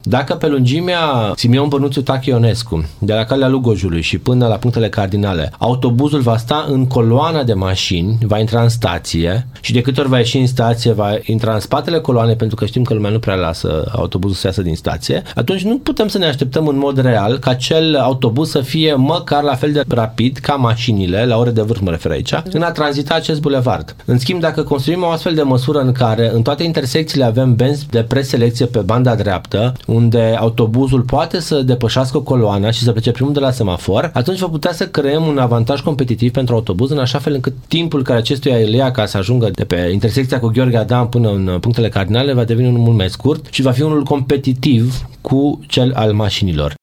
Dacă pe lungimea Simeon Bănuțiu Tache Ionescu, de la calea Lugojului și până la punctele cardinale, autobuzul va sta în coloana de mașini, va intra în stație și de câte ori va ieși în stație, va intra în spatele coloanei, pentru că știm că lumea nu prea lasă autobuzul să iasă din stație, atunci nu putem să ne așteptăm în mod real ca acel autobuz să fie măcar la fel de rapid ca mașinile, la ore de vârf mă refer aici, în a tranzita acest bulevard. În schimb, dacă construim o astfel de măsură în care în toate intersecțiile avem benzi de preselecție pe banda dreaptă, unde autobuzul poate să depășească coloana și să plece primul de la semafor, atunci va putea să creăm un avantaj competitiv pentru autobuz, în așa fel încât timpul care acestuia îl ia ca să ajungă de pe intersecția cu Gheorghe Adam până în punctele cardinale va deveni unul mult mai scurt și va fi unul competitiv cu cel al mașinilor.